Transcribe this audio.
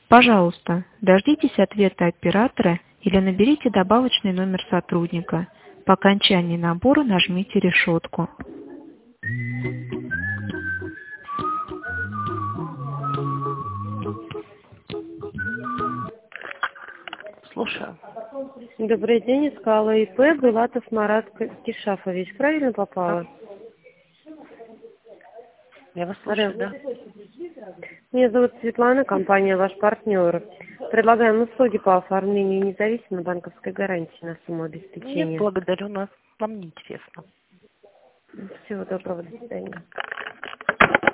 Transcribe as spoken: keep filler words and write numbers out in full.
Пожалуйста, дождитесь ответа оператора или наберите добавочный номер сотрудника. По окончании набора нажмите решетку. Слушаю. Добрый день, искала ИП, Булатов Марат Кишафович. Правильно попала? Я вас слушаю, Алло. да. Меня зовут Светлана, компания «Ваш партнер». Предлагаем услуги по оформлению независимой банковской гарантии на сумму обеспечения. Нет, благодарю нас. Нам не интересно. Всего доброго, до свидания.